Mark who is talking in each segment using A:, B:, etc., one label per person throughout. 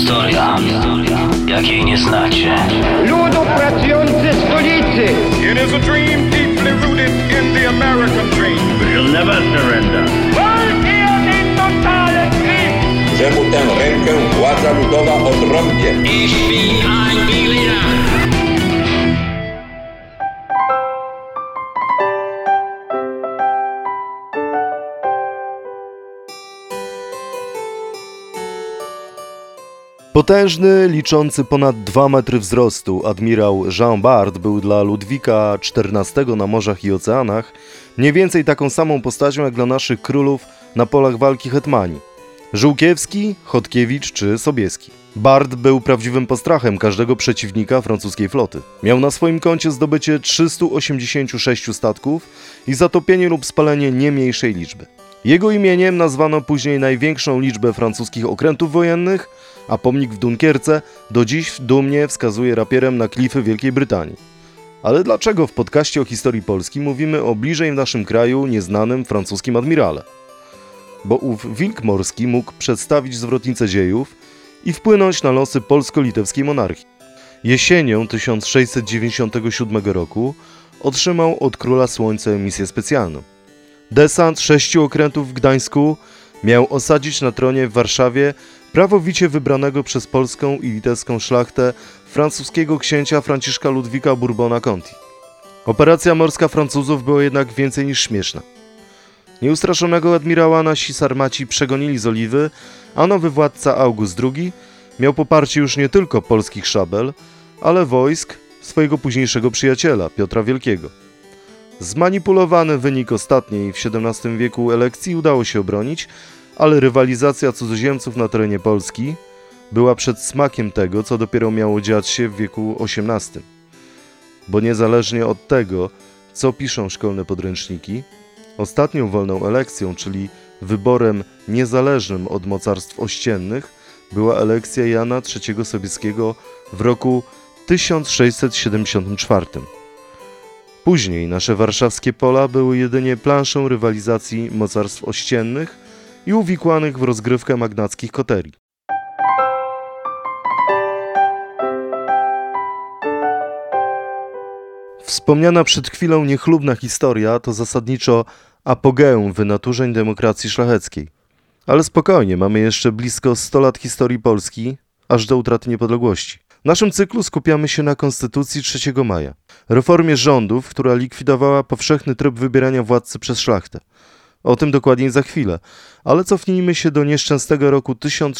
A: historia, jakiej nie znacie.
B: Ludu pracujący stolicy.
C: It is a dream deeply rooted in the American dream.
D: We'll never surrender.
E: Że mu tę rękę władza ludowa odrąbie.
A: Ich bin ein Berliner.
F: Potężny, liczący ponad 2 metry wzrostu admirał Jean Bart był dla Ludwika XIV na morzach i oceanach mniej więcej taką samą postacią jak dla naszych królów na polach walki hetmani. Żółkiewski, Chodkiewicz czy Sobieski. Bart był prawdziwym postrachem każdego przeciwnika francuskiej floty. Miał na swoim koncie zdobycie 386 statków i zatopienie lub spalenie nie mniejszej liczby. Jego imieniem nazwano później największą liczbę francuskich okrętów wojennych, a pomnik w Dunkierce do dziś dumnie wskazuje rapierem na klify Wielkiej Brytanii. Ale dlaczego w podcaście o historii Polski mówimy o bliżej w naszym kraju nieznanym francuskim admirale? Bo ów wilk morski mógł przedstawić zwrotnicę dziejów i wpłynąć na losy polsko-litewskiej monarchii. Jesienią 1697 roku otrzymał od Króla Słońca misję specjalną. Desant 6 okrętów w Gdańsku miał osadzić na tronie w Warszawie prawowicie wybranego przez polską i litewską szlachtę francuskiego księcia Franciszka Ludwika Bourbona-Conti. Operacja morska Francuzów była jednak więcej niż śmieszna. Nieustraszonego admirała nasi sarmaci przegonili z Oliwy, a nowy władca August II miał poparcie już nie tylko polskich szabel, ale wojsk swojego późniejszego przyjaciela, Piotra Wielkiego. Zmanipulowany wynik ostatniej w XVII wieku elekcji udało się obronić, ale rywalizacja cudzoziemców na terenie Polski była przedsmakiem tego, co dopiero miało dziać się w wieku XVIII. Bo niezależnie od tego, co piszą szkolne podręczniki, ostatnią wolną elekcją, czyli wyborem niezależnym od mocarstw ościennych, była elekcja Jana III Sobieskiego w roku 1674. Później nasze warszawskie pola były jedynie planszą rywalizacji mocarstw ościennych i uwikłanych w rozgrywkę magnackich koterii. Wspomniana przed chwilą niechlubna historia to zasadniczo apogeum wynaturzeń demokracji szlacheckiej. Ale spokojnie, mamy jeszcze blisko 100 lat historii Polski, aż do utraty niepodległości. W naszym cyklu skupiamy się na Konstytucji 3 maja, reformie rządów, która likwidowała powszechny tryb wybierania władcy przez szlachtę. O tym dokładniej za chwilę, ale cofnijmy się do nieszczęsnego roku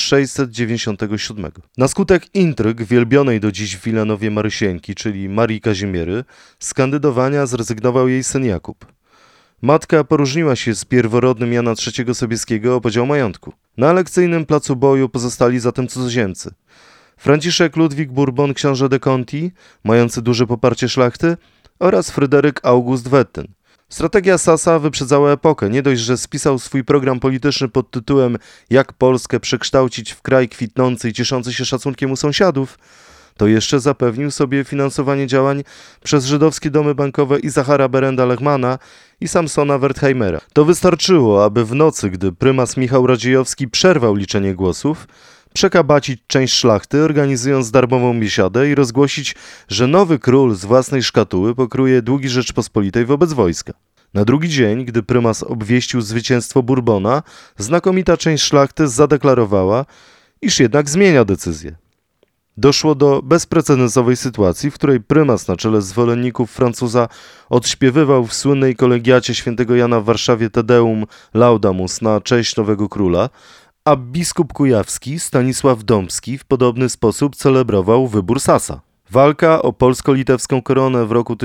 F: 1697. Na skutek intryg wielbionej do dziś w Wilanowie Marysienki, czyli Marii Kazimiery, z kandydowania zrezygnował jej syn Jakub. Matka poróżniła się z pierworodnym Jana III Sobieskiego o podział majątku. Na elekcyjnym placu boju pozostali zatem cudzoziemcy. Franciszek Ludwik Bourbon książę de Conti, mający duże poparcie szlachty, oraz Fryderyk August Wettin. Strategia Sasa wyprzedzała epokę. Nie dość, że spisał swój program polityczny pod tytułem Jak Polskę przekształcić w kraj kwitnący i cieszący się szacunkiem u sąsiadów, to jeszcze zapewnił sobie finansowanie działań przez żydowskie domy bankowe Izachara Berenda Lechmana i Samsona Wertheimera. To wystarczyło, aby w nocy, gdy prymas Michał Radziejowski przerwał liczenie głosów, przekabacić część szlachty, organizując darmową biesiadę i rozgłosić, że nowy król z własnej szkatuły pokruje długi Rzeczpospolitej wobec wojska. Na drugi dzień, gdy prymas obwieścił zwycięstwo Bourbona, znakomita część szlachty zadeklarowała, iż jednak zmienia decyzję. Doszło do bezprecedensowej sytuacji, w której prymas na czele zwolenników Francuza odśpiewywał w słynnej kolegiacie świętego Jana w Warszawie Te Deum Laudamus na cześć nowego króla, a biskup kujawski Stanisław Dąbski w podobny sposób celebrował wybór Sasa. Walka o polsko-litewską koronę w roku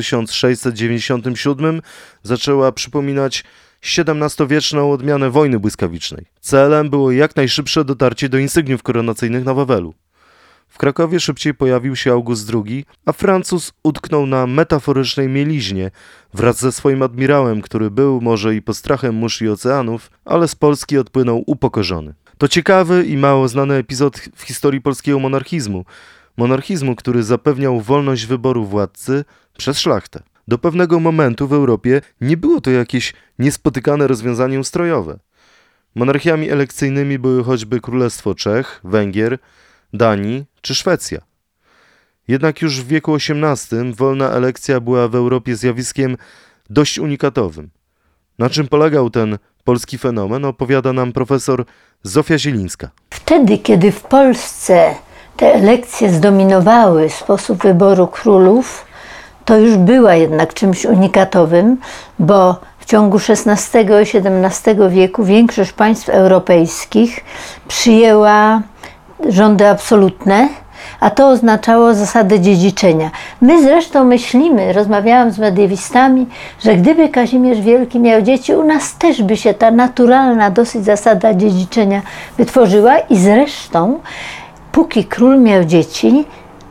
F: 1697 zaczęła przypominać XVII-wieczną odmianę wojny błyskawicznej. Celem było jak najszybsze dotarcie do insygniów koronacyjnych na Wawelu. W Krakowie szybciej pojawił się August II, a Francuz utknął na metaforycznej mieliźnie wraz ze swoim admirałem, który był może i postrachem mórz i oceanów, ale z Polski odpłynął upokorzony. To ciekawy i mało znany epizod w historii polskiego monarchizmu. Monarchizmu, który zapewniał wolność wyboru władcy przez szlachtę. Do pewnego momentu w Europie nie było to jakieś niespotykane rozwiązanie ustrojowe. Monarchiami elekcyjnymi były choćby Królestwo Czech, Węgier, Danii czy Szwecja. Jednak już w wieku XVIII wolna elekcja była w Europie zjawiskiem dość unikatowym. Na czym polegał ten polski fenomen, opowiada nam profesor Zofia Zielińska.
G: Wtedy, kiedy w Polsce te elekcje zdominowały sposób wyboru królów, to już była jednak czymś unikatowym, bo w ciągu XVI i XVII wieku większość państw europejskich przyjęła rządy absolutne, a to oznaczało zasadę dziedziczenia. My zresztą myślimy, rozmawiałam z mediewistami, że gdyby Kazimierz Wielki miał dzieci, u nas też by się ta naturalna dosyć zasada dziedziczenia wytworzyła i zresztą póki król miał dzieci,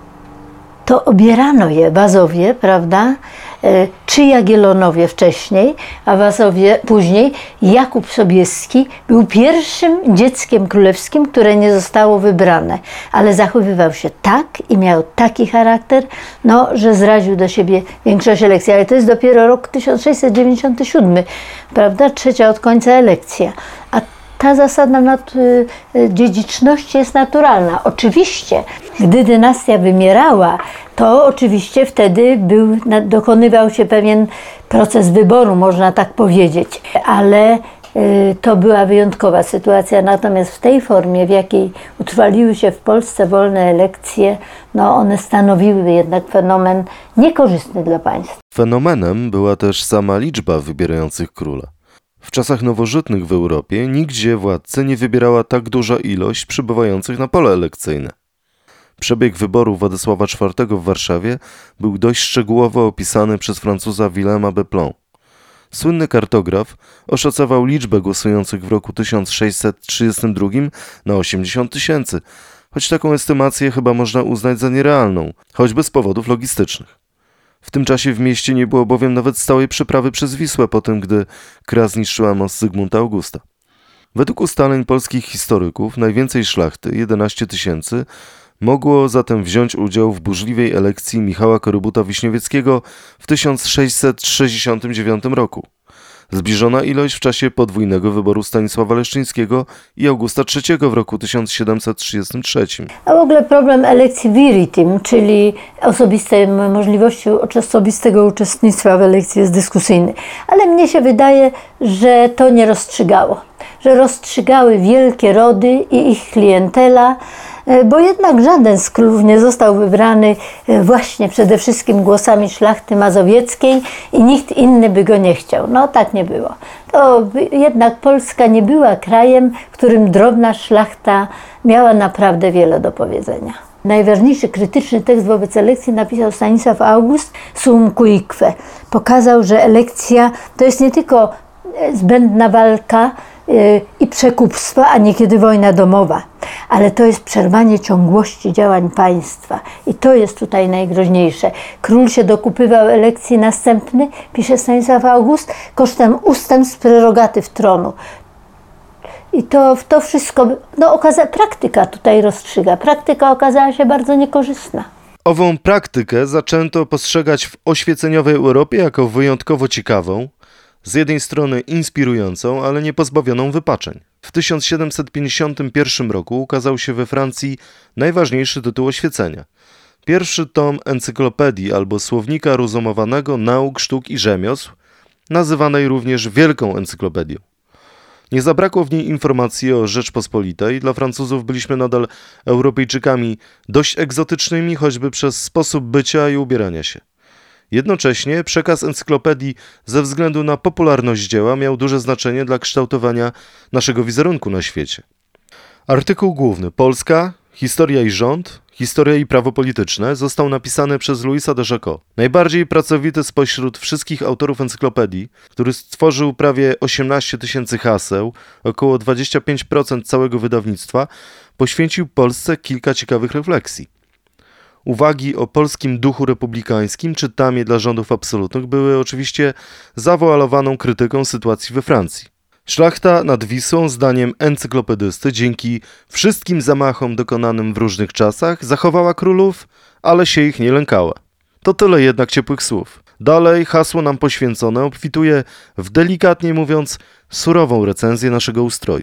G: to obierano je Wazowie, prawda, czy Jagiellonowie wcześniej, a Wazowie później. Jakub Sobieski był pierwszym dzieckiem królewskim, które nie zostało wybrane, ale zachowywał się tak i miał taki charakter, że zraził do siebie większość elekcji. Ale to jest dopiero rok 1697, prawda, trzecia od końca elekcja. A ta zasada dziedziczności jest naturalna. Oczywiście, gdy dynastia wymierała, to oczywiście wtedy dokonywał się pewien proces wyboru, można tak powiedzieć, ale to była wyjątkowa sytuacja. Natomiast w tej formie, w jakiej utrwaliły się w Polsce wolne elekcje, one stanowiły jednak fenomen niekorzystny dla państwa.
F: Fenomenem była też sama liczba wybierających króla. W czasach nowożytnych w Europie nigdzie władcy nie wybierała tak duża ilość przybywających na pole elekcyjne. Przebieg wyboru Władysława IV w Warszawie był dość szczegółowo opisany przez Francuza Wilhelma Beplon. Słynny kartograf oszacował liczbę głosujących w roku 1632 na 80 000, choć taką estymację chyba można uznać za nierealną, choćby z powodów logistycznych. W tym czasie w mieście nie było bowiem nawet stałej przeprawy przez Wisłę po tym, gdy Kra zniszczyła most Zygmunta Augusta. Według ustaleń polskich historyków najwięcej szlachty, 11 000, mogło zatem wziąć udział w burzliwej elekcji Michała Korybuta-Wiśniowieckiego w 1669 roku. Zbliżona ilość w czasie podwójnego wyboru Stanisława Leszczyńskiego i Augusta III w roku 1733.
G: A w ogóle problem elekcji viritim, czyli możliwości osobistego uczestnictwa w elekcji jest dyskusyjny. Ale mnie się wydaje, że to nie rozstrzygało. Że rozstrzygały wielkie rody i ich klientela, bo jednak żaden z królów nie został wybrany właśnie przede wszystkim głosami szlachty mazowieckiej i nikt inny by go nie chciał. Tak nie było. To jednak Polska nie była krajem, w którym drobna szlachta miała naprawdę wiele do powiedzenia. Najważniejszy krytyczny tekst wobec elekcji napisał Stanisław August Suum cuique. Pokazał, że elekcja to jest nie tylko zbędna walka i przekupstwa, a niekiedy wojna domowa. Ale to jest przerwanie ciągłości działań państwa. I to jest tutaj najgroźniejsze. Król się dokupywał elekcji następny, pisze Stanisław August, kosztem ustępstw prerogatyw tronu. I to wszystko, praktyka tutaj rozstrzyga. Praktyka okazała się bardzo niekorzystna.
F: Ową praktykę zaczęto postrzegać w oświeceniowej Europie jako wyjątkowo ciekawą, z jednej strony inspirującą, ale nie pozbawioną wypaczeń. W 1751 roku ukazał się we Francji najważniejszy tytuł oświecenia. Pierwszy tom encyklopedii albo słownika rozumowanego nauk, sztuk i rzemiosł, nazywanej również Wielką Encyklopedią. Nie zabrakło w niej informacji o Rzeczpospolitej. Dla Francuzów byliśmy nadal Europejczykami dość egzotycznymi, choćby przez sposób bycia i ubierania się. Jednocześnie przekaz encyklopedii ze względu na popularność dzieła miał duże znaczenie dla kształtowania naszego wizerunku na świecie. Artykuł główny Polska, historia i rząd, historia i prawo polityczne został napisany przez Louisa de Jacot. Najbardziej pracowity spośród wszystkich autorów encyklopedii, który stworzył prawie 18 000 haseł, około 25% całego wydawnictwa, poświęcił Polsce kilka ciekawych refleksji. Uwagi o polskim duchu republikańskim czy tamie dla rządów absolutnych były oczywiście zawoalowaną krytyką sytuacji we Francji. Szlachta nad Wisłą, zdaniem encyklopedysty, dzięki wszystkim zamachom dokonanym w różnych czasach, zachowała królów, ale się ich nie lękała. To tyle jednak ciepłych słów. Dalej hasło nam poświęcone obfituje w, delikatnie mówiąc, surową recenzję naszego ustroju.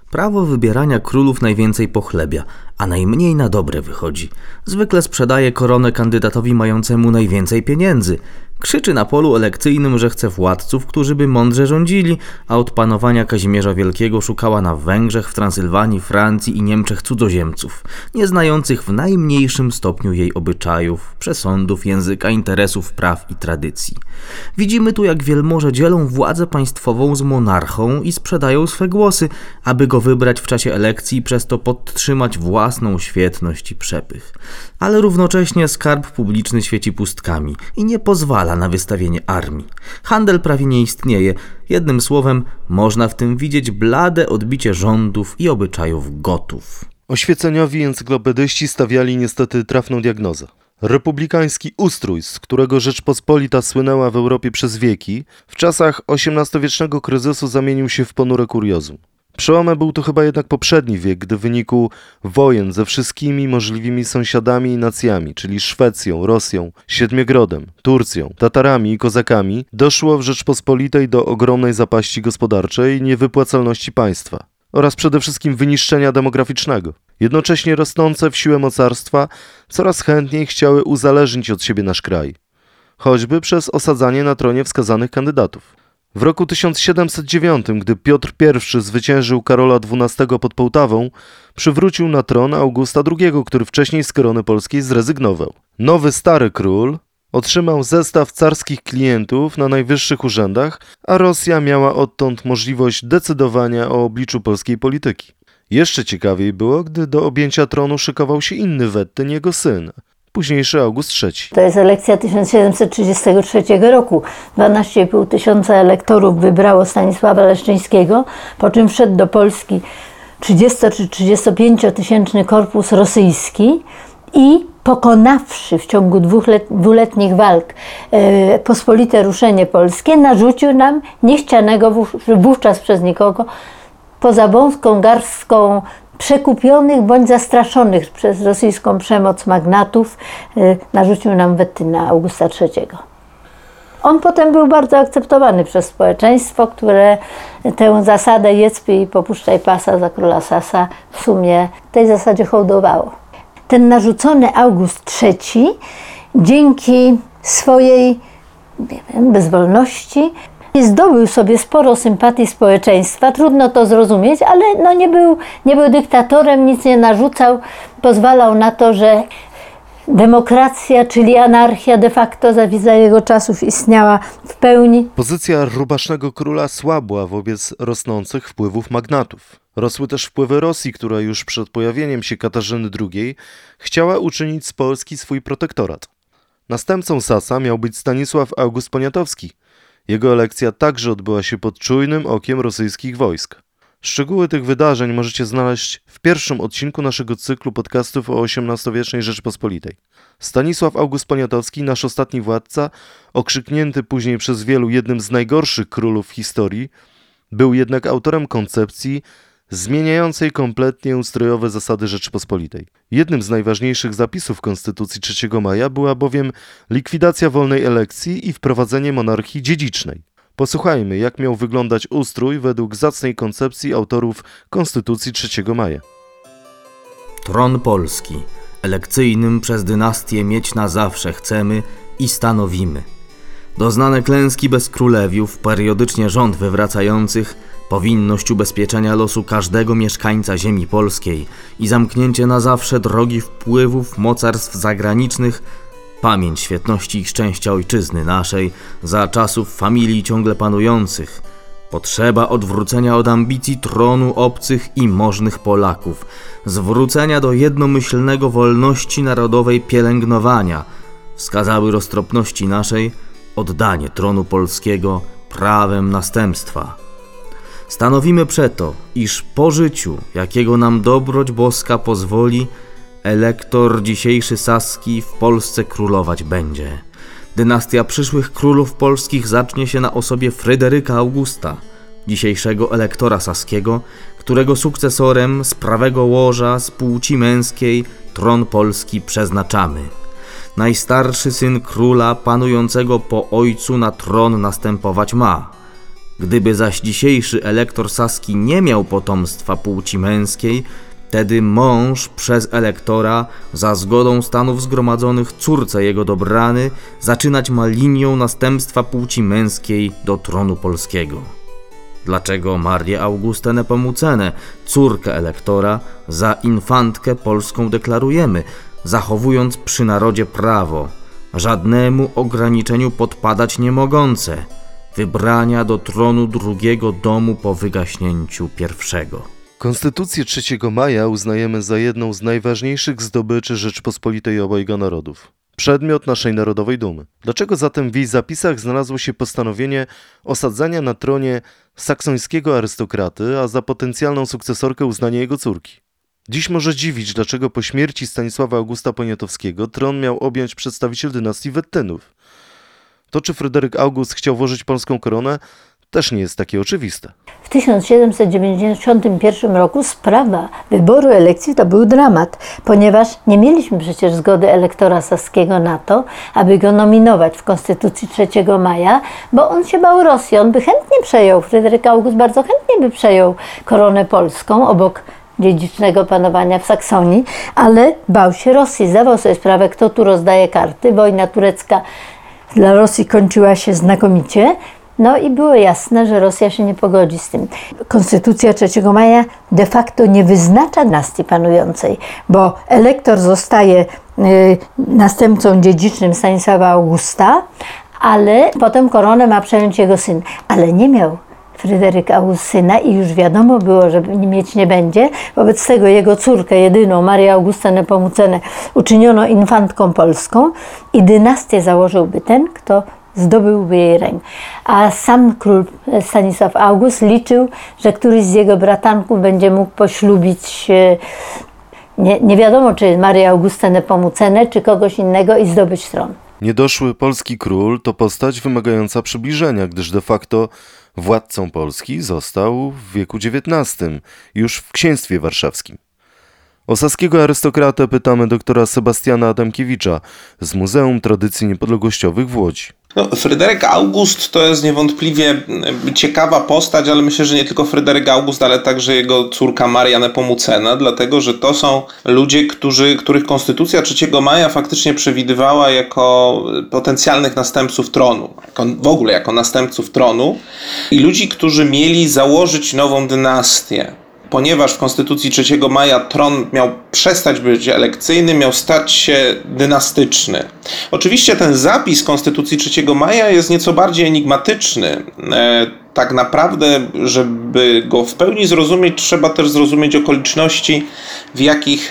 H: Prawo wybierania królów najwięcej pochlebia, a najmniej na dobre wychodzi. Zwykle sprzedaje koronę kandydatowi mającemu najwięcej pieniędzy. Krzyczy na polu elekcyjnym, że chce władców, którzy by mądrze rządzili, a od panowania Kazimierza Wielkiego szukała na Węgrzech, w Transylwanii, Francji i Niemczech cudzoziemców, nie znających w najmniejszym stopniu jej obyczajów, przesądów, języka, interesów, praw i tradycji. Widzimy tu, jak wielmoże dzielą władzę państwową z monarchą i sprzedają swe głosy, aby go wybrać w czasie elekcji i przez to podtrzymać własną świetność i przepych. Ale równocześnie skarb publiczny świeci pustkami i nie pozwala na wystawienie armii. Handel prawie nie istnieje. Jednym słowem, można w tym widzieć blade odbicie rządów i obyczajów Gotów.
F: Oświeceniowi encyklopedyści stawiali niestety trafną diagnozę. Republikański ustrój, z którego Rzeczpospolita słynęła w Europie przez wieki, w czasach XVIII-wiecznego kryzysu zamienił się w ponure kuriozum. Przełomem był to chyba jednak poprzedni wiek, gdy w wyniku wojen ze wszystkimi możliwymi sąsiadami i nacjami, czyli Szwecją, Rosją, Siedmiogrodem, Turcją, Tatarami i Kozakami, doszło w Rzeczpospolitej do ogromnej zapaści gospodarczej i niewypłacalności państwa oraz przede wszystkim wyniszczenia demograficznego. Jednocześnie rosnące w siłę mocarstwa coraz chętniej chciały uzależnić od siebie nasz kraj, choćby przez osadzanie na tronie wskazanych kandydatów. W roku 1709, gdy Piotr I zwyciężył Karola XII pod Połtawą, przywrócił na tron Augusta II, który wcześniej z korony polskiej zrezygnował. Nowy stary król otrzymał zestaw carskich klientów na najwyższych urzędach, a Rosja miała odtąd możliwość decydowania o obliczu polskiej polityki. Jeszcze ciekawiej było, gdy do objęcia tronu szykował się inny Wettyn, jego syn, późniejszy August III.
G: To jest elekcja 1733 roku. 12,5 tysiąca elektorów wybrało Stanisława Leszczyńskiego, po czym wszedł do Polski 30 czy 35-tysięczny korpus rosyjski i pokonawszy w ciągu dwuletnich walk pospolite ruszenie polskie, narzucił nam niechcianego wówczas przez nikogo, poza wąską garstką przekupionych bądź zastraszonych przez rosyjską przemoc magnatów, narzucił nam Wettyna Augusta III. On potem był bardzo akceptowany przez społeczeństwo, które tę zasadę jedz i popuszczaj pasa za króla Sasa w sumie tej zasadzie hołdowało. Ten narzucony August III dzięki swojej bezwolności zdobył sobie sporo sympatii społeczeństwa, trudno to zrozumieć, ale nie był dyktatorem, nic nie narzucał, pozwalał na to, że demokracja, czyli anarchia de facto za jego czasów istniała w pełni.
F: Pozycja rubasznego króla słabła wobec rosnących wpływów magnatów. Rosły też wpływy Rosji, która już przed pojawieniem się Katarzyny II chciała uczynić z Polski swój protektorat. Następcą Sasa miał być Stanisław August Poniatowski. Jego elekcja także odbyła się pod czujnym okiem rosyjskich wojsk. Szczegóły tych wydarzeń możecie znaleźć w pierwszym odcinku naszego cyklu podcastów o XVIII-wiecznej Rzeczpospolitej. Stanisław August Poniatowski, nasz ostatni władca, okrzyknięty później przez wielu jednym z najgorszych królów w historii, był jednak autorem koncepcji zmieniającej kompletnie ustrojowe zasady Rzeczypospolitej. Jednym z najważniejszych zapisów Konstytucji 3 maja była bowiem likwidacja wolnej elekcji i wprowadzenie monarchii dziedzicznej. Posłuchajmy, jak miał wyglądać ustrój według zacnej koncepcji autorów Konstytucji 3 maja.
H: Tron Polski, elekcyjnym przez dynastię mieć na zawsze chcemy i stanowimy. Doznane klęski bez królewiów, periodycznie rząd wywracających, powinność ubezpieczenia losu każdego mieszkańca ziemi polskiej i zamknięcie na zawsze drogi wpływów mocarstw zagranicznych, pamięć świetności i szczęścia ojczyzny naszej za czasów familii ciągle panujących, potrzeba odwrócenia od ambicji tronu obcych i możnych Polaków, zwrócenia do jednomyślnego wolności narodowej pielęgnowania, wskazały roztropności naszej oddanie tronu polskiego prawem następstwa. Stanowimy przeto, iż po życiu, jakiego nam dobroć boska pozwoli, elektor dzisiejszy saski w Polsce królować będzie. Dynastia przyszłych królów polskich zacznie się na osobie Fryderyka Augusta, dzisiejszego elektora saskiego, którego sukcesorem z prawego łoża, z płci męskiej, tron polski przeznaczamy. Najstarszy syn króla panującego po ojcu na tron następować ma. Gdyby zaś dzisiejszy elektor saski nie miał potomstwa płci męskiej, wtedy mąż przez elektora za zgodą stanów zgromadzonych córce jego dobrany zaczynać ma linią następstwa płci męskiej do tronu polskiego. Dlaczego Marię Augustę Nepomucenę, córkę elektora, za infantkę polską deklarujemy, zachowując przy narodzie prawo, żadnemu ograniczeniu podpadać nie mogące, wybrania do tronu drugiego domu po wygaśnięciu pierwszego.
F: Konstytucję 3 maja uznajemy za jedną z najważniejszych zdobyczy Rzeczpospolitej obojga narodów. Przedmiot naszej narodowej dumy. Dlaczego zatem w jej zapisach znalazło się postanowienie osadzania na tronie saksońskiego arystokraty, a za potencjalną sukcesorkę uznanie jego córki? Dziś może dziwić, dlaczego po śmierci Stanisława Augusta Poniatowskiego tron miał objąć przedstawiciel dynastii Wettynów. To, czy Fryderyk August chciał włożyć polską koronę, też nie jest takie oczywiste.
G: W 1791 roku sprawa wyboru elekcji to był dramat, ponieważ nie mieliśmy przecież zgody elektora saskiego na to, aby go nominować w Konstytucji 3 maja, bo on się bał Rosji. On by chętnie przejął, Fryderyk August bardzo chętnie by przejął koronę polską obok dziedzicznego panowania w Saksonii, ale bał się Rosji. Zdawał sobie sprawę, kto tu rozdaje karty. Wojna turecka dla Rosji kończyła się znakomicie. No i było jasne, że Rosja się nie pogodzi z tym. Konstytucja 3 maja de facto nie wyznacza dynastii panującej, bo elektor zostaje następcą dziedzicznym Stanisława Augusta, ale potem koronę ma przejąć jego syn. Ale nie miał Fryderyk August syna i już wiadomo było, że mieć nie będzie. Wobec tego jego córkę jedyną, Marię Augustę Nepomucenę, uczyniono infantką polską i dynastię założyłby ten, kto zdobyłby jej rękę. A sam król Stanisław August liczył, że któryś z jego bratanków będzie mógł poślubić nie wiadomo, czy Marię Augustę Nepomucenę, czy kogoś innego i zdobyć tron.
F: Niedoszły polski król to postać wymagająca przybliżenia, gdyż de facto władcą Polski został w wieku XIX, już w księstwie warszawskim. O saskiego arystokratę pytamy doktora Sebastiana Adamkiewicza z Muzeum Tradycji Niepodległościowych w Łodzi.
I: Fryderyk August to jest niewątpliwie ciekawa postać, ale myślę, że nie tylko Fryderyk August, ale także jego córka Maria Nepomucena, dlatego że to są ludzie, których Konstytucja 3 maja faktycznie przewidywała jako potencjalnych następców tronu, w ogóle jako następców tronu i ludzi, którzy mieli założyć nową dynastię. Ponieważ w Konstytucji 3 maja tron miał przestać być elekcyjny, miał stać się dynastyczny. Oczywiście ten zapis Konstytucji 3 maja jest nieco bardziej enigmatyczny. Tak naprawdę, żeby go w pełni zrozumieć, trzeba też zrozumieć okoliczności, w jakich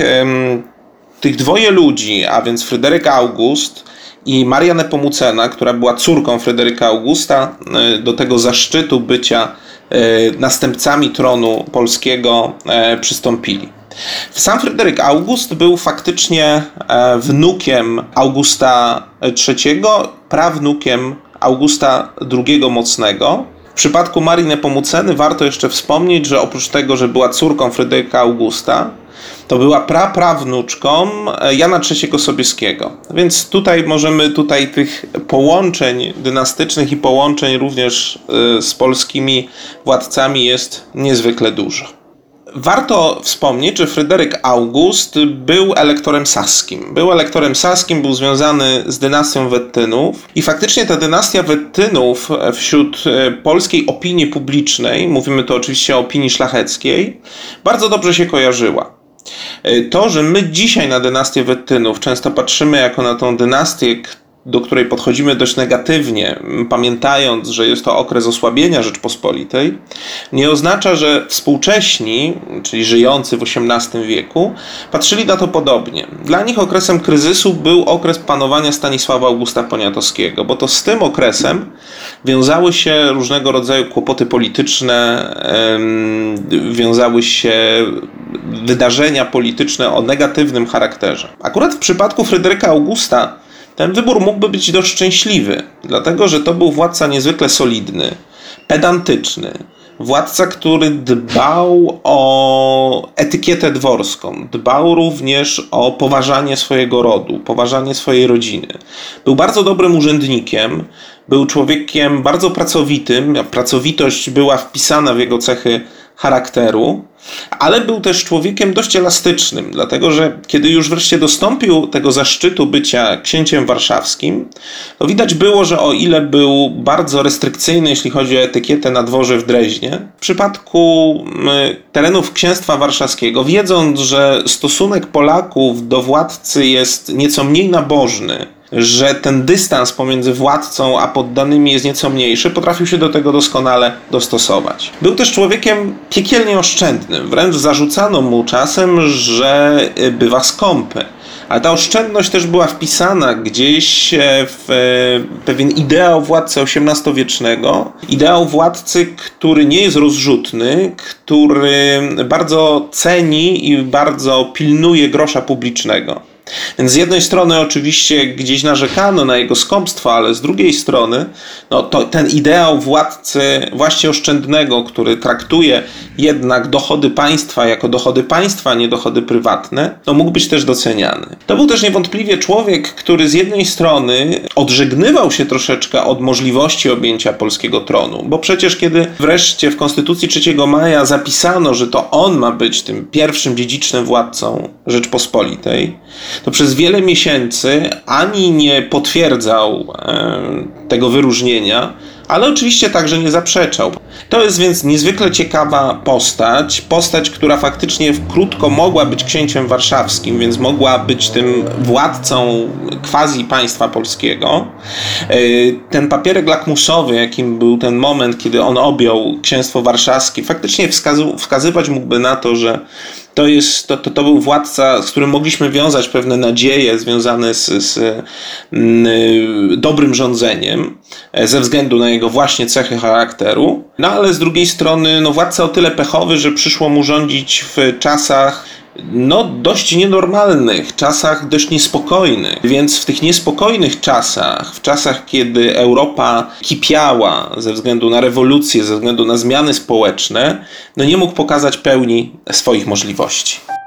I: tych dwoje ludzi, a więc Fryderyk August i Maria Nepomucena, która była córką Fryderyka Augusta, do tego zaszczytu bycia następcami tronu polskiego przystąpili. Sam Fryderyk August był faktycznie wnukiem Augusta III, prawnukiem Augusta II Mocnego. W przypadku Marii Nepomuceny warto jeszcze wspomnieć, że oprócz tego, że była córką Fryderyka Augusta, to była praprawnuczką Jana III Sobieskiego. Więc możemy tych połączeń dynastycznych i połączeń również z polskimi władcami jest niezwykle dużo. Warto wspomnieć, że Fryderyk August był elektorem saskim. Był związany z dynastią Wettynów i faktycznie ta dynastia Wettynów wśród polskiej opinii publicznej, mówimy tu oczywiście o opinii szlacheckiej, bardzo dobrze się kojarzyła. To, że my dzisiaj na dynastię Wettynów często patrzymy jako na tą dynastię, do której podchodzimy dość negatywnie, pamiętając, że jest to okres osłabienia Rzeczpospolitej, nie oznacza, że współcześni, czyli żyjący w XVIII wieku, patrzyli na to podobnie. Dla nich okresem kryzysu był okres panowania Stanisława Augusta Poniatowskiego, bo to z tym okresem wiązały się różnego rodzaju kłopoty polityczne, wiązały się wydarzenia polityczne o negatywnym charakterze. Akurat w przypadku Fryderyka Augusta ten wybór mógłby być dość szczęśliwy, dlatego że to był władca niezwykle solidny, pedantyczny, władca, który dbał o etykietę dworską, dbał również o poważanie swojego rodu, poważanie swojej rodziny. Był bardzo dobrym urzędnikiem, Był człowiekiem bardzo pracowitym, pracowitość była wpisana w jego cechy charakteru, ale był też człowiekiem dość elastycznym, dlatego że kiedy już wreszcie dostąpił tego zaszczytu bycia księciem warszawskim, to widać było, że o ile był bardzo restrykcyjny, jeśli chodzi o etykietę na dworze w Dreźnie, w przypadku terenów księstwa warszawskiego, wiedząc, że stosunek Polaków do władcy jest nieco mniej nabożny, że ten dystans pomiędzy władcą a poddanymi jest nieco mniejszy, potrafił się do tego doskonale dostosować. Był też człowiekiem piekielnie oszczędnym, wręcz zarzucano mu czasem, że bywa skąpy. Ale ta oszczędność też była wpisana gdzieś w pewien ideał władcy XVIII-wiecznego. Ideał władcy, który nie jest rozrzutny, który bardzo ceni i bardzo pilnuje grosza publicznego. Więc z jednej strony oczywiście gdzieś narzekano na jego skąpstwo, ale z drugiej strony to ten ideał władcy właśnie oszczędnego, który traktuje jednak dochody państwa jako dochody państwa, a nie dochody prywatne, mógł być też doceniany. To był też niewątpliwie człowiek, który z jednej strony odżegnywał się troszeczkę od możliwości objęcia polskiego tronu, bo przecież kiedy wreszcie w Konstytucji 3 maja zapisano, że to on ma być tym pierwszym dziedzicznym władcą Rzeczpospolitej, to przez wiele miesięcy ani nie potwierdzał tego wyróżnienia, ale oczywiście także nie zaprzeczał. To jest więc niezwykle ciekawa postać, która faktycznie krótko mogła być księciem warszawskim, więc mogła być tym władcą quasi państwa polskiego. Ten papierek lakmusowy, jakim był ten moment, kiedy on objął księstwo warszawskie, faktycznie wskazywać mógłby na to, że to był władca, z którym mogliśmy wiązać pewne nadzieje związane z dobrym rządzeniem ze względu na jego właśnie cechy charakteru. No ale z drugiej strony władca o tyle pechowy, że przyszło mu rządzić w czasach dość nienormalnych, czasach dość niespokojnych. Więc w tych niespokojnych czasach, w czasach, kiedy Europa kipiała ze względu na rewolucję, ze względu na zmiany społeczne, nie mógł pokazać pełni swoich możliwości.